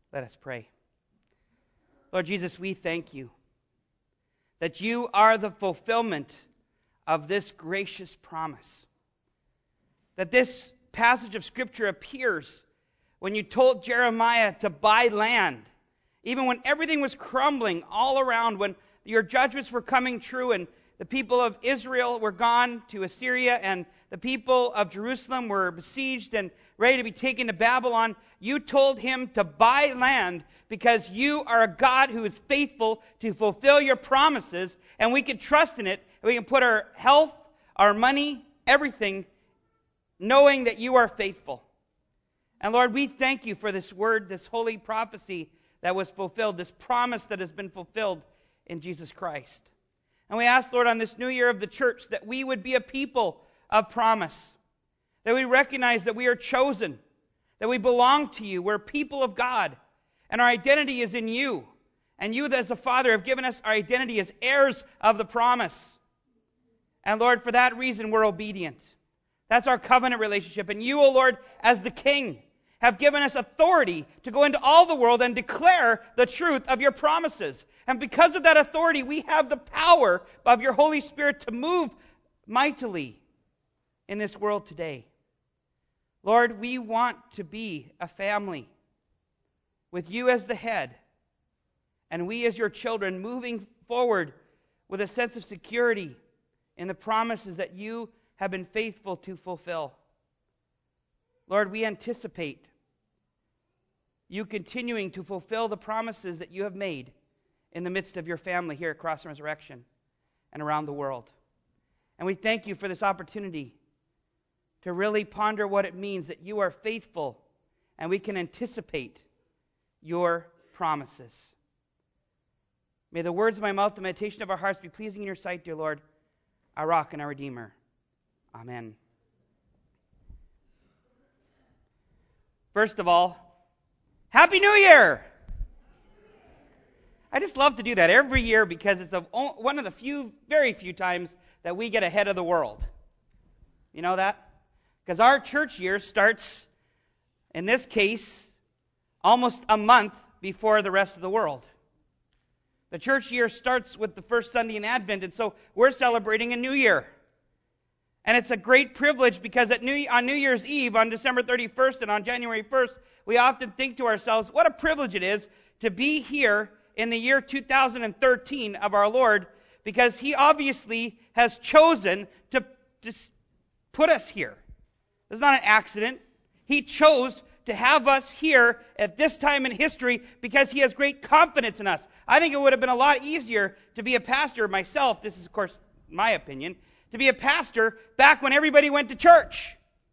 Let us pray. Lord Jesus, we thank you that you are the fulfillment of this gracious promise. That this passage of Scripture appears when you told Jeremiah to buy land, even when everything was crumbling all around, when your judgments were coming true and the people of Israel were gone to Assyria and the people of Jerusalem were besieged and ready to be taken to Babylon. You told him to buy land because you are a God who is faithful to fulfill your promises, and we can trust in it. We can put our health, our money, everything, knowing that you are faithful. And Lord, we thank you for this word, this holy prophecy that was fulfilled, this promise that has been fulfilled in Jesus Christ. And we ask, Lord, on this new year of the church, that we would be a people of promise, that we recognize that we are chosen, that we belong to you, we're people of God, and our identity is in you. And you, as a Father, have given us our identity as heirs of the promise. And Lord, for that reason, we're obedient. That's our covenant relationship. And you, O Lord, as the King, have given us authority to go into all the world and declare the truth of your promises. And because of that authority, we have the power of your Holy Spirit to move mightily in this world today. Lord, we want to be a family with you as the head, and we as your children moving forward with a sense of security in the promises that you have been faithful to fulfill. Lord, we anticipate you continuing to fulfill the promises that you have made in the midst of your family here at Cross and Resurrection and around the world. And we thank you for this opportunity to really ponder what it means that you are faithful and we can anticipate your promises. May the words of my mouth, the meditation of our hearts be pleasing in your sight, dear Lord, our rock and our Redeemer. Amen. First of all, Happy New Year! I just love to do that every year because it's one of the very few times that we get ahead of the world. You know that? Because our church year starts, in this case, almost a month before the rest of the world. The church year starts with the first Sunday in Advent, and so we're celebrating a new year. And it's a great privilege because on New Year's Eve, on December 31st and on January 1st, we often think to ourselves, what a privilege it is to be here in the year 2013 of our Lord, because he obviously has chosen to put us here. It's not an accident. He chose to have us here at this time in history because he has great confidence in us. I think it would have been a lot easier to be a pastor myself, this is of course my opinion, to be a pastor back when everybody went to church.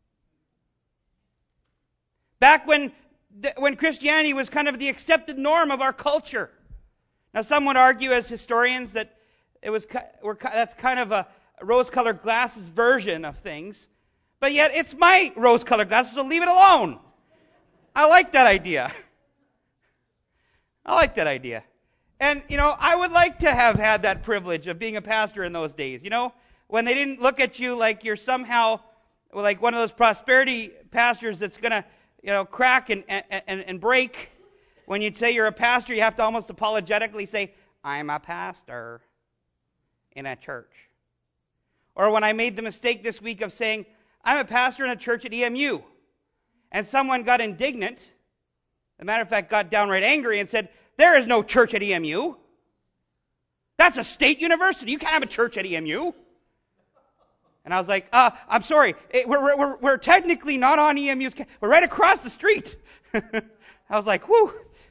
Back when Christianity was kind of the accepted norm of our culture. Now some would argue as historians that that's kind of a rose-colored glasses version of things. But yet it's my rose-colored glasses, so leave it alone. I like that idea. And, I would like to have had that privilege of being a pastor in those days. When they didn't look at you like you're somehow like one of those prosperity pastors that's going to, crack and break. When you say you're a pastor, you have to almost apologetically say, I'm a pastor in a church. Or when I made the mistake this week of saying, I'm a pastor in a church at EMU. And someone got indignant, as a matter of fact, got downright angry and said, there is no church at EMU. That's a state university. You can't have a church at EMU. And I was like, I'm sorry. We're technically not on EMU's campus. We're right across the street. I was like, whew.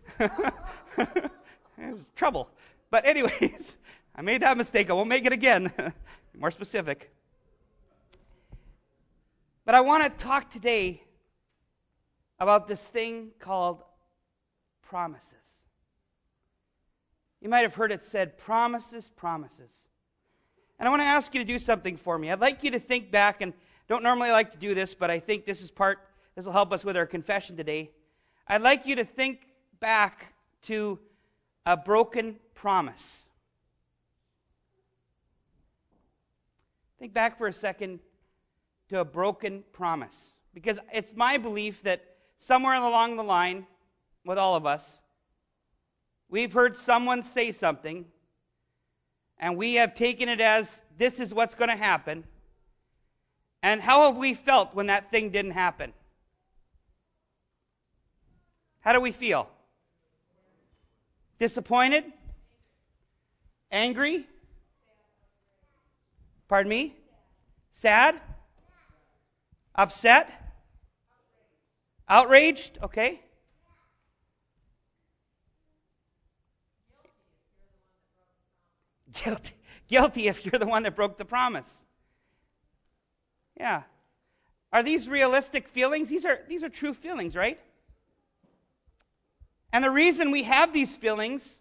Trouble. But anyways, I made that mistake. I won't make it again. More specific. But I want to talk today about this thing called promises. You might have heard it said, promises, promises. And I want to ask you to do something for me. I'd like you to think back, and don't normally like to do this, but I think this will help us with our confession today. I'd like you to think back to a broken promise. Think back for a second to a broken promise. Because it's my belief that somewhere along the line, with all of us. We've heard someone say something, and we have taken it as this is what's going to happen. And how have we felt when that thing didn't happen? How do we feel? Disappointed? Angry? Pardon me? Sad? Upset? Outraged? Okay. Guilty if you're the one that broke the promise. Yeah. Are these realistic feelings? These are true feelings, right? And the reason we have these feelings,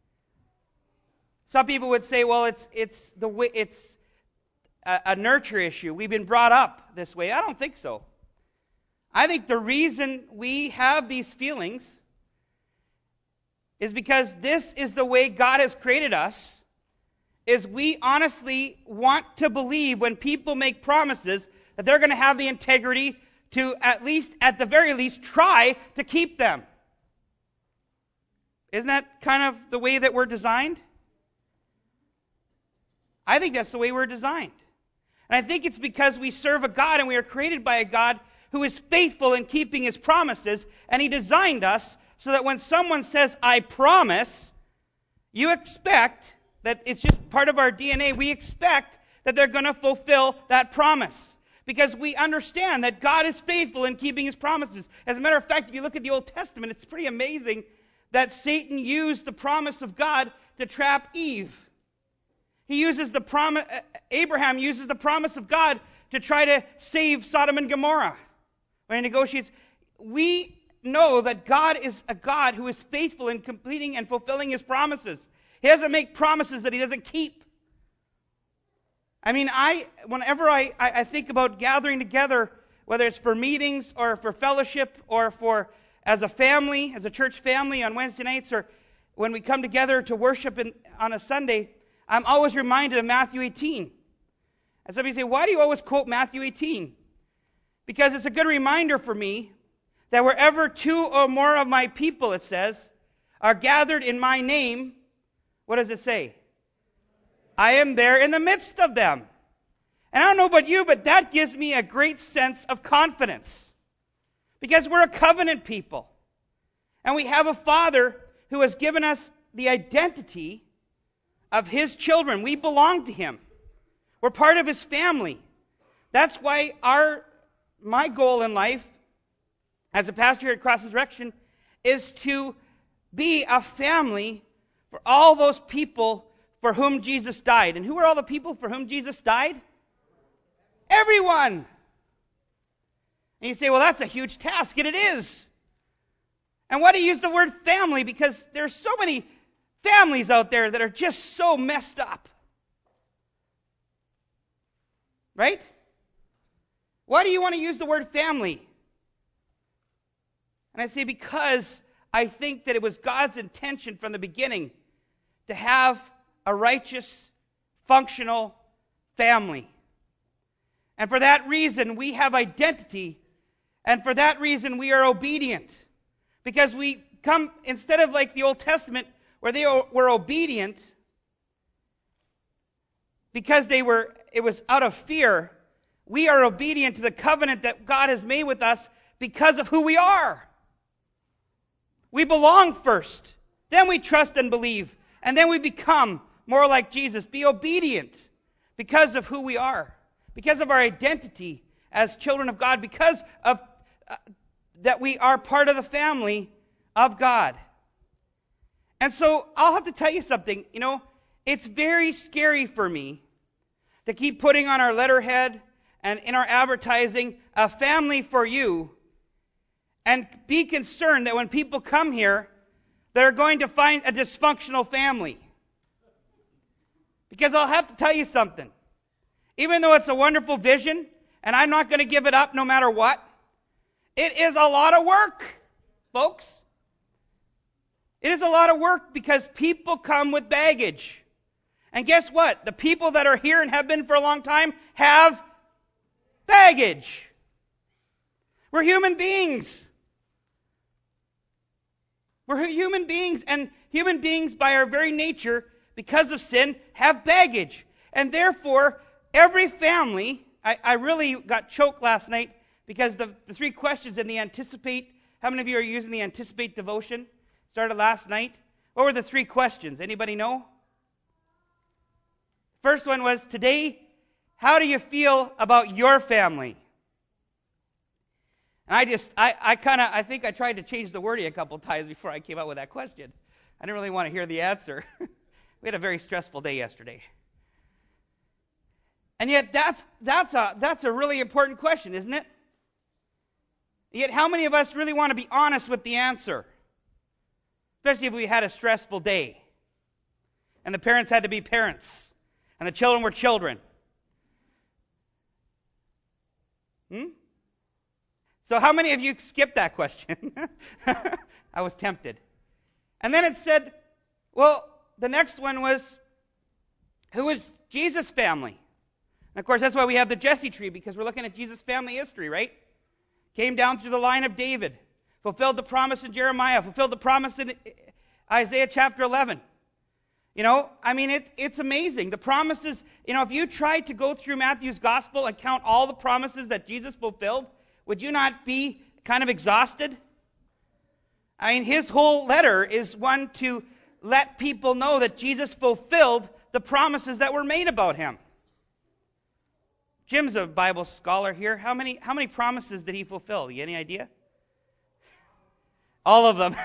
some people would say, well, it's a nurture issue. We've been brought up this way. I don't think so. I think the reason we have these feelings is because this is the way God has created us, is we honestly want to believe when people make promises that they're going to have the integrity to at the very least, try to keep them. Isn't that kind of the way that we're designed? I think that's the way we're designed. And I think it's because we serve a God and we are created by a God who is faithful in keeping His promises, and He designed us so that when someone says, I promise, you expect that it's just part of our DNA. We expect that they're going to fulfill that promise because we understand that God is faithful in keeping His promises. As a matter of fact, if you look at the Old Testament, it's pretty amazing that Satan used the promise of God to trap Eve. Abraham uses the promise of God to try to save Sodom and Gomorrah when he negotiates. We know that God is a God who is faithful in completing and fulfilling His promises. He doesn't make promises that He doesn't keep. I mean, whenever I think about gathering together, whether it's for meetings or for fellowship or for as a family, as a church family on Wednesday nights, or when we come together to worship on a Sunday, I'm always reminded of Matthew 18. And somebody say, why do you always quote Matthew 18? Because it's a good reminder for me that wherever two or more of my people, it says, are gathered in my name, what does it say? I am there in the midst of them. And I don't know about you, but that gives me a great sense of confidence. Because we're a covenant people. And we have a Father who has given us the identity of His children. We belong to Him. We're part of His family. That's why my goal in life as a pastor here at Cross Resurrection is to be a family for all those people for whom Jesus died. And who are all the people for whom Jesus died? Everyone. And you say, well, that's a huge task. And it is. And why do you use the word family? Because there's so many families out there that are just so messed up. Right? Why do you want to use the word family? And I say because I think that it was God's intention from the beginning to have a righteous, functional family. And for that reason, we have identity. And for that reason, we are obedient. Because we come, instead of like the Old Testament, where they were obedient, because it was out of fear, we are obedient to the covenant that God has made with us because of who we are. We belong first. Then we trust and believe. And then we become more like Jesus. Be obedient because of who we are. Because of our identity as children of God. Because of that we are part of the family of God. And so I'll have to tell you something. You know, it's very scary for me to keep putting on our letterhead and in our advertising, a family for you, and be concerned that when people come here, they're going to find a dysfunctional family. Because I'll have to tell you something. Even though it's a wonderful vision, and I'm not going to give it up no matter what, it is a lot of work, folks. It is a lot of work because people come with baggage. And guess what? The people that are here and have been for a long time have baggage. We're human beings. We're human beings, and human beings by our very nature, because of sin, have baggage. And therefore, every family, I really got choked last night because the 3 questions in the Anticipate, how many of you are using the Anticipate devotion? Started last night. What were the 3 questions? Anybody know? First one was, today, how do you feel about your family? And I think I tried to change the wording a couple times before I came up with that question. I didn't really want to hear the answer. We had a very stressful day yesterday. And yet that's a really important question, isn't it? Yet how many of us really want to be honest with the answer? Especially if we had a stressful day. And the parents had to be parents. And the children were children. So how many of you skipped that question? I was tempted. And then it said, well, the next one was, who was Jesus' family? And of course, that's why we have the Jesse tree, because we're looking at Jesus' family history, right? Came down through the line of David, fulfilled the promise in Jeremiah, fulfilled the promise in Isaiah chapter 11. It's amazing. The promises, if you tried to go through Matthew's gospel and count all the promises that Jesus fulfilled, would you not be kind of exhausted? His whole letter is one to let people know that Jesus fulfilled the promises that were made about him. Jim's a Bible scholar here. How many promises did he fulfill? You any idea? All of them.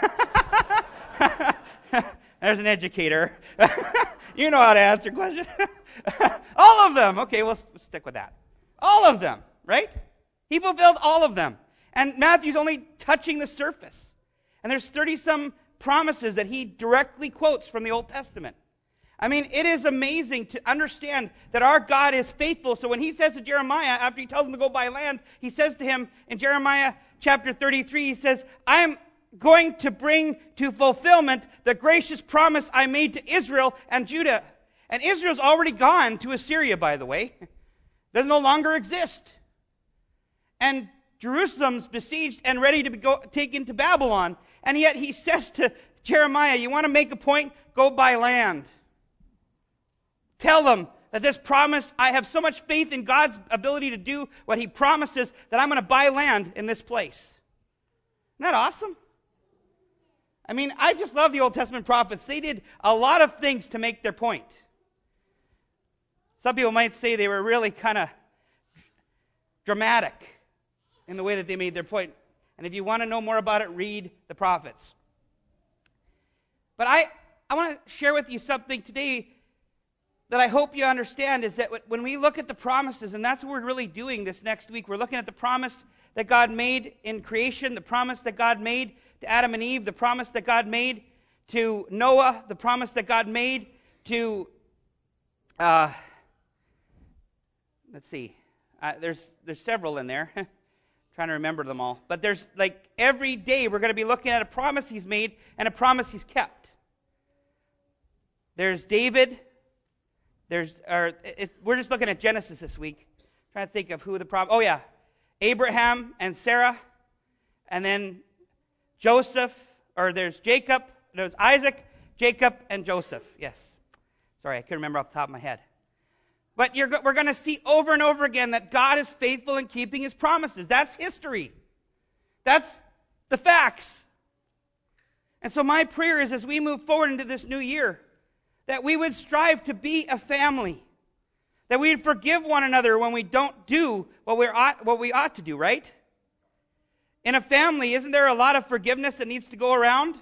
There's an educator. You know how to answer questions. All of them. Okay, we'll stick with that. All of them, right? He fulfilled all of them. And Matthew's only touching the surface. And there's 30-some promises that he directly quotes from the Old Testament. It is amazing to understand that our God is faithful. So when he says to Jeremiah, after he tells him to go buy land, he says to him in Jeremiah chapter 33, he says, I'm going to bring to fulfillment the gracious promise I made to Israel and Judah. And Israel's already gone to Assyria, by the way. Does no longer exist. And Jerusalem's besieged and ready to be taken to Babylon. And yet he says to Jeremiah, you want to make a point? Go buy land. Tell them that this promise, I have so much faith in God's ability to do what he promises that I'm going to buy land in this place. Isn't that awesome? I just love the Old Testament prophets. They did a lot of things to make their point. Some people might say they were really kind of dramatic in the way that they made their point. And if you want to know more about it, read the prophets. But I want to share with you something today that I hope you understand, is that when we look at the promises, and that's what we're really doing this next week, we're looking at the promise that God made in creation, the promise that God made to Adam and Eve, the promise that God made to Noah, the promise that God made to, let's see, there's several in there. Trying to remember them all. But there's every day we're going to be looking at a promise he's made and a promise he's kept. There's David. We're just looking at Genesis this week. Trying to think of who the promise. Oh yeah, Abraham and Sarah, and then Joseph. Or there's Jacob. There's Isaac, Jacob, and Joseph. Yes. Sorry, I couldn't remember off the top of my head. But we're going to see over and over again that God is faithful in keeping his promises. That's history. That's the facts. And so my prayer is, as we move forward into this new year, that we would strive to be a family. That we would forgive one another when we don't do what we ought to do, right? In a family, isn't there a lot of forgiveness that needs to go around?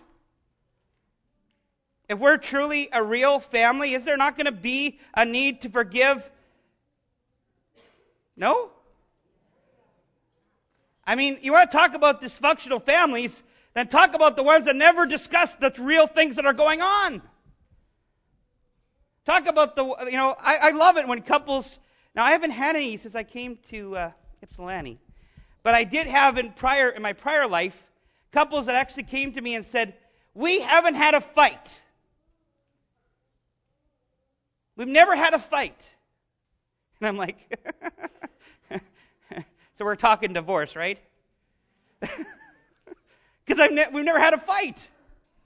If we're truly a real family, is there not going to be a need to forgive? No? You want to talk about dysfunctional families, then talk about the ones that never discuss the real things that are going on. Talk about I love it when couples, now I haven't had any since I came to Ypsilanti, but I did have in my prior life, couples that actually came to me and said, we haven't had a fight. We've never had a fight. And I'm like, so we're talking divorce, right? Because we've never had a fight.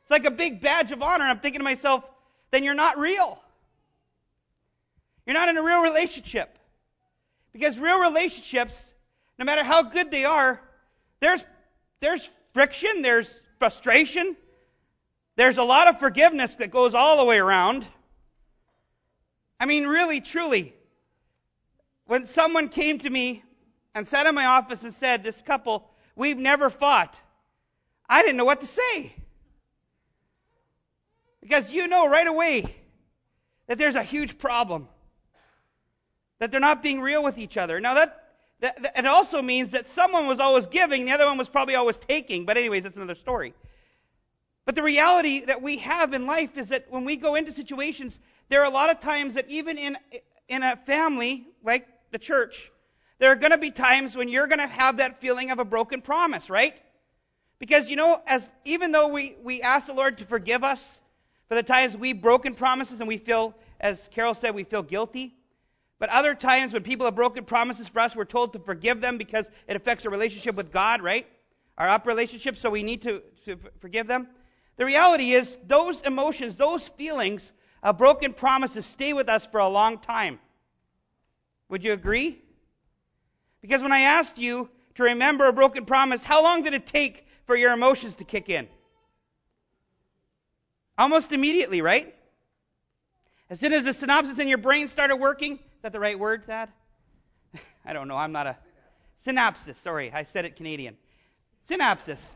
It's like a big badge of honor. And I'm thinking to myself, then you're not real. You're not in a real relationship. Because real relationships, no matter how good they are, there's friction, there's frustration, there's a lot of forgiveness that goes all the way around. I mean, really, truly, when someone came to me and sat in my office and said, this couple, we've never fought, I didn't know what to say. Because you know right away that there's a huge problem. That they're not being real with each other. Now that it also means that someone was always giving, the other one was probably always taking. But anyways, that's another story. But the reality that we have in life is that when we go into situations, there are a lot of times that even in a family like the church, there are going to be times when you're going to have that feeling of a broken promise, right? Because, even though we ask the Lord to forgive us for the times we've broken promises and we feel, as Carol said, we feel guilty. But other times when people have broken promises for us, we're told to forgive them because it affects our relationship with God, right? Our up relationship, so we need to forgive them. The reality is those emotions, those feelings of broken promises stay with us for a long time. Would you agree? Because when I asked you to remember a broken promise, how long did it take for your emotions to kick in? Almost immediately, right? As soon as the synopsis in your brain started working, is that the right word, Thad? I don't know, I'm not a... Synopsis, sorry, I said it Canadian. Synopsis.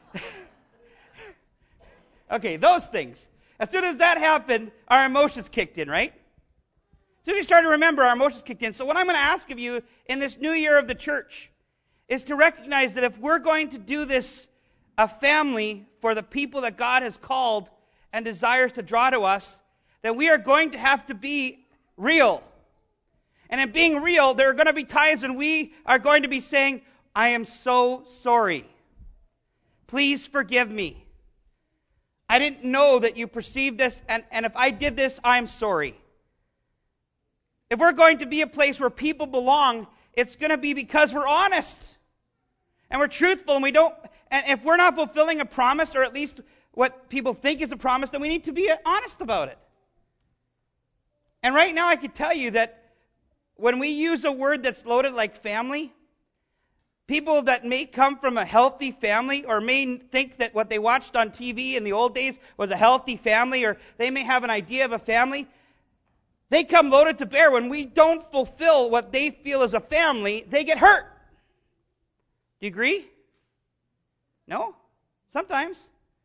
Okay, those things. As soon as that happened, our emotions kicked in, right? As soon as we started to remember, our emotions kicked in. So what I'm going to ask of you in this new year of the church is to recognize that if we're going to do this, a family for the people that God has called and desires to draw to us, then we are going to have to be real. And in being real, there are going to be times when we are going to be saying, I am so sorry. Please forgive me. I didn't know that you perceived this, and if I did this, I'm sorry. If we're going to be a place where people belong, it's going to be because we're honest. And we're truthful, and if we're not fulfilling a promise, or at least what people think is a promise, then we need to be honest about it. And right now I can tell you that when we use a word that's loaded like family, people that may come from a healthy family or may think that what they watched on TV in the old days was a healthy family, or they may have an idea of a family, they come loaded to bear. When we don't fulfill what they feel is a family, they get hurt. Do you agree? No? Sometimes.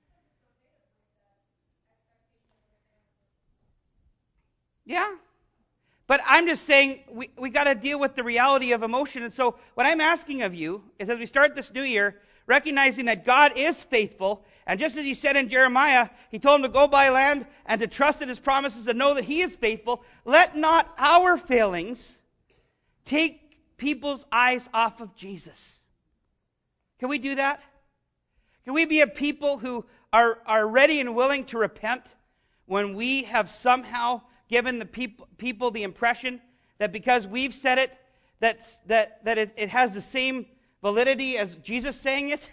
Yeah. But I'm just saying we got to deal with the reality of emotion. And so what I'm asking of you is, as we start this new year, recognizing that God is faithful, and just as he said in Jeremiah, he told him to go buy land and to trust in his promises and know that he is faithful. Let not our failings take people's eyes off of Jesus. Can we do that? Can we be a people who are ready and willing to repent when we have somehow given the people the impression that because we've said it, that it has the same validity as Jesus saying it?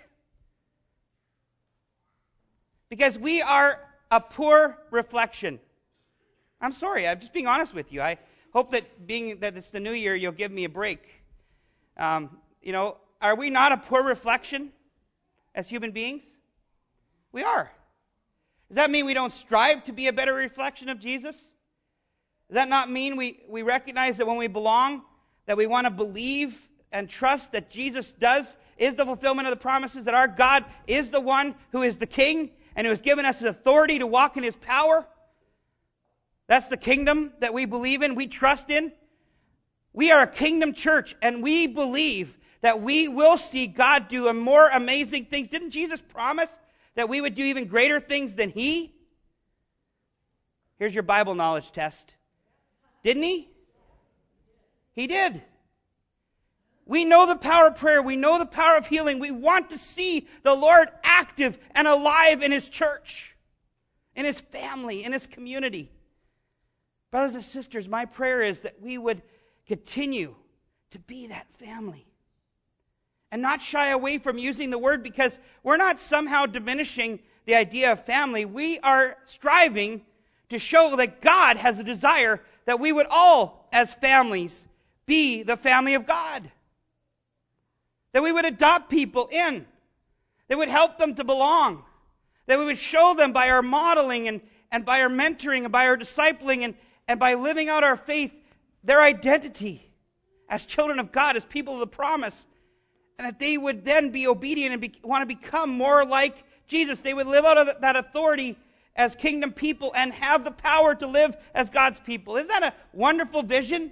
Because we are a poor reflection. I'm sorry, I'm just being honest with you. I hope that being that it's the new year, you'll give me a break. Are we not a poor reflection as human beings? We are. Does that mean we don't strive to be a better reflection of Jesus? Does that not mean we recognize that when we belong, that we want to believe and trust that Jesus is the fulfillment of the promises, that our God is the one who is the King and who has given us the authority to walk in his power? That's the kingdom that we believe in, we trust in. We are a kingdom church, and we believe that we will see God do more amazing things. Didn't Jesus promise that we would do even greater things than he? Here's your Bible knowledge test. Didn't he? He did. We know the power of prayer. We know the power of healing. We want to see the Lord active and alive in his church, in his family, in his community. Brothers and sisters, my prayer is that we would continue to be that family and not shy away from using the word, because we're not somehow diminishing the idea of family, we are striving to show that God has a desire that we would all, as families, be the family of God. That we would adopt people in. That would help them to belong. That we would show them by our modeling and by our mentoring and by our discipling and by living out our faith, their identity as children of God, as people of the promise. And that they would then be obedient and want to become more like Jesus. They would live out of that authority as kingdom people and have the power to live as God's people. Isn't that a wonderful vision?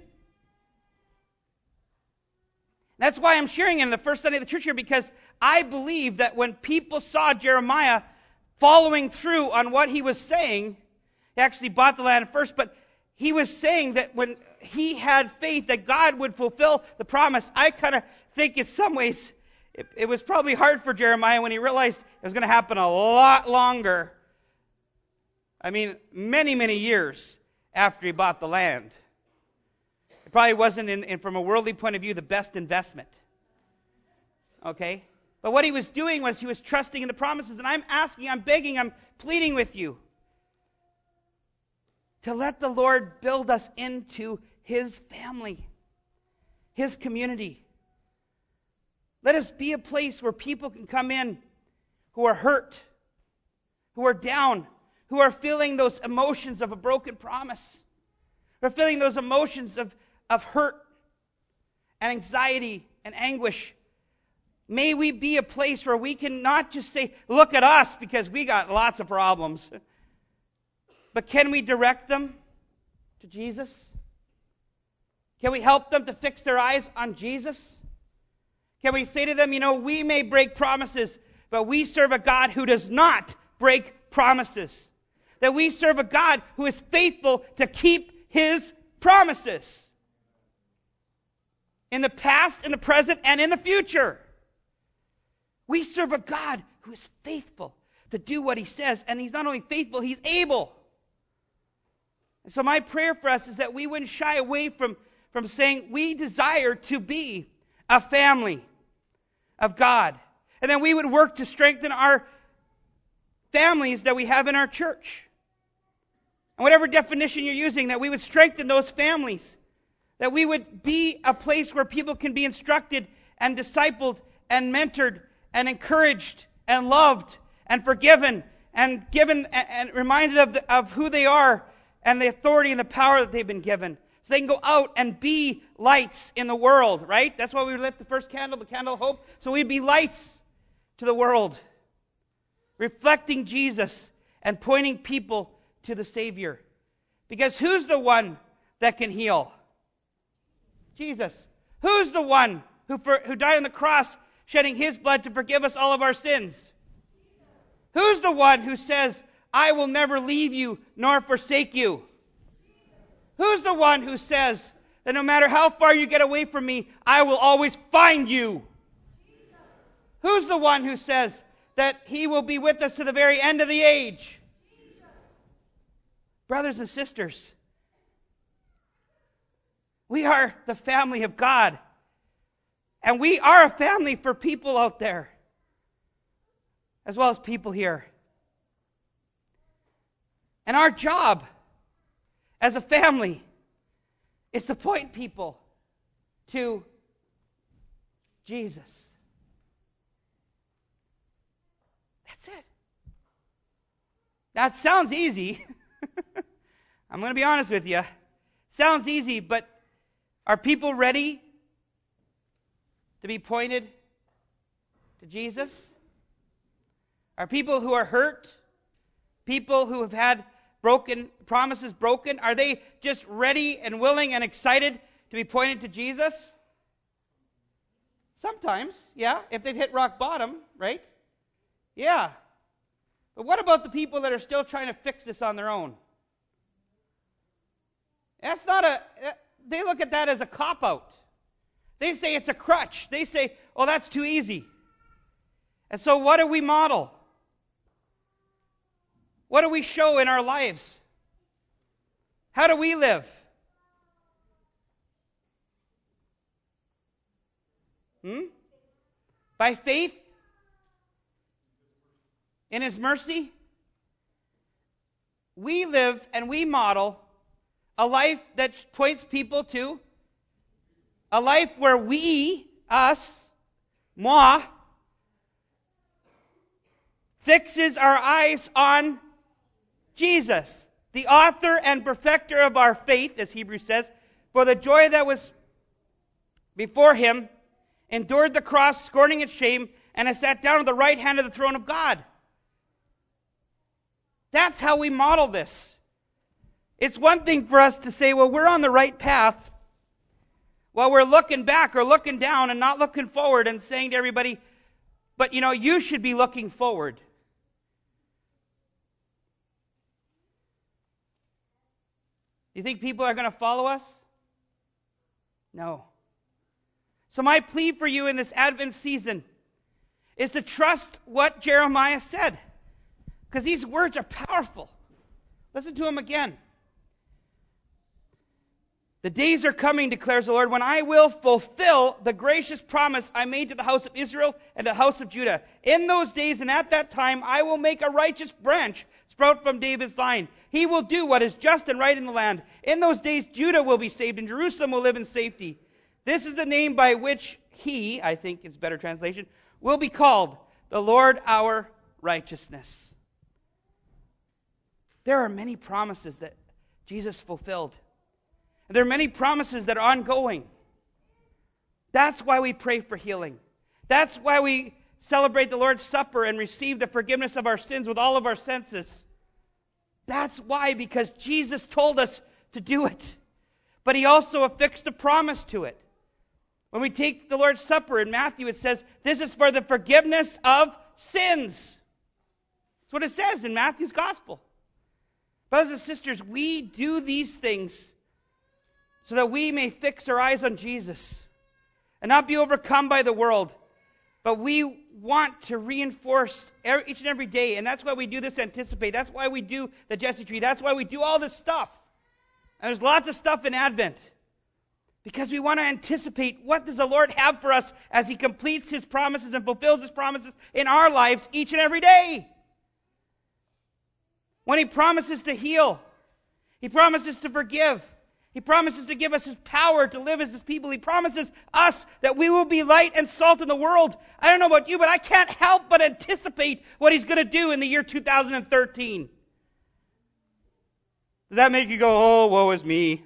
That's why I'm sharing it in the first Sunday of the church here, because I believe that when people saw Jeremiah following through on what he was saying, he actually bought the land first, but he was saying that when he had faith that God would fulfill the promise, I kind of think in some ways it was probably hard for Jeremiah when he realized it was going to happen a lot longer. I mean, many, many years after he bought the land. It probably wasn't, from a worldly point of view, the best investment. Okay? But what he was doing was he was trusting in the promises. And I'm asking, I'm begging, I'm pleading with you to let the Lord build us into His family, His community. Let us be a place where people can come in who are hurt, who are down, who are feeling those emotions of a broken promise, who are feeling those emotions of hurt and anxiety and anguish. May we be a place where we can not just say, look at us because we got lots of problems, but can we direct them to Jesus? Can we help them to fix their eyes on Jesus? Can we say to them, we may break promises, but we serve a God who does not break promises. That we serve a God who is faithful to keep His promises. In the past, in the present, and in the future. We serve a God who is faithful to do what He says. And He's not only faithful, He's able. And so my prayer for us is that we wouldn't shy away from saying we desire to be a family of God. And then we would work to strengthen our families that we have in our church. And whatever definition you're using, that we would strengthen those families. That we would be a place where people can be instructed and discipled and mentored and encouraged and loved and forgiven and given and reminded of who they are and the authority and the power that they've been given. So they can go out and be lights in the world, right? That's why we lit the first candle, the candle of hope. So we'd be lights to the world, reflecting Jesus and pointing people to the Savior. Because who's the one that can heal? Jesus. Who's the one who died on the cross, shedding His blood to forgive us all of our sins? Who's the one who says, I will never leave you nor forsake you? Who's the one who says that no matter how far you get away from me, I will always find you? Who's the one who says that He will be with us to the very end of the age? Brothers and sisters, we are the family of God. And we are a family for people out there, as well as people here. And our job as a family is to point people to Jesus. That's it. That sounds easy. I'm going to be honest with you. Sounds easy, but are people ready to be pointed to Jesus? Are people who are hurt, people who have had promises broken, are they just ready and willing and excited to be pointed to Jesus? Sometimes, yeah, if they've hit rock bottom, right? Yeah. But what about the people that are still trying to fix this on their own? They look at that as a cop-out. They say it's a crutch. They say, oh, that's too easy. And so what do we model? What do we show in our lives? How do we live? By faith? in His mercy, we live and we model a life that points people to a life where we, us, moi, fixes our eyes on Jesus, the author and perfecter of our faith, as Hebrews says, for the joy that was before Him, endured the cross, scorning its shame, and has sat down at the right hand of the throne of God. That's how we model this. It's one thing for us to say, well, we're on the right path, while we're looking back or looking down and not looking forward and saying to everybody, but you should be looking forward. You think people are going to follow us? No. So my plea for you in this Advent season is to trust what Jeremiah said, because these words are powerful. Listen to them again. The days are coming, declares the Lord, when I will fulfill the gracious promise I made to the house of Israel and the house of Judah. In those days and at that time, I will make a righteous branch sprout from David's line. He will do what is just and right in the land. In those days, Judah will be saved, and Jerusalem will live in safety. This is the name by which He, I think it's better translation, will be called the Lord our righteousness. There are many promises that Jesus fulfilled. There are many promises that are ongoing. That's why we pray for healing. That's why we celebrate the Lord's Supper and receive the forgiveness of our sins with all of our senses. That's why, because Jesus told us to do it. But He also affixed a promise to it. When we take the Lord's Supper in Matthew, it says, this is for the forgiveness of sins. That's what it says in Matthew's Gospel. Brothers and sisters, we do these things so that we may fix our eyes on Jesus and not be overcome by the world. But we want to reinforce each and every day, and that's why we do this Anticipate. That's why we do the Jesse Tree. That's why we do all this stuff. And there's lots of stuff in Advent, because we want to anticipate what does the Lord have for us as He completes His promises and fulfills His promises in our lives each and every day. When He promises to heal, He promises to forgive, He promises to give us His power to live as His people. He promises us that we will be light and salt in the world. I don't know about you, but I can't help but anticipate what He's going to do in the year 2013. Does that make you go, oh, woe is me?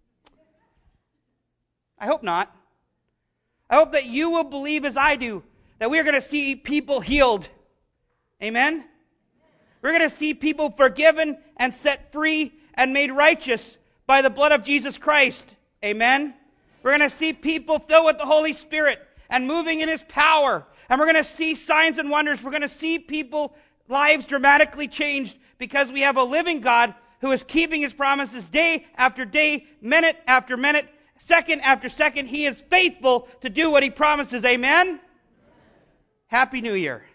I hope not. I hope that you will believe as I do, that we are going to see people healed. Amen? We're going to see people forgiven and set free and made righteous by the blood of Jesus Christ. Amen? We're going to see people filled with the Holy Spirit and moving in His power. And we're going to see signs and wonders. We're going to see people's lives dramatically changed, because we have a living God who is keeping His promises day after day, minute after minute, second after second. He is faithful to do what He promises. Amen? Happy New Year.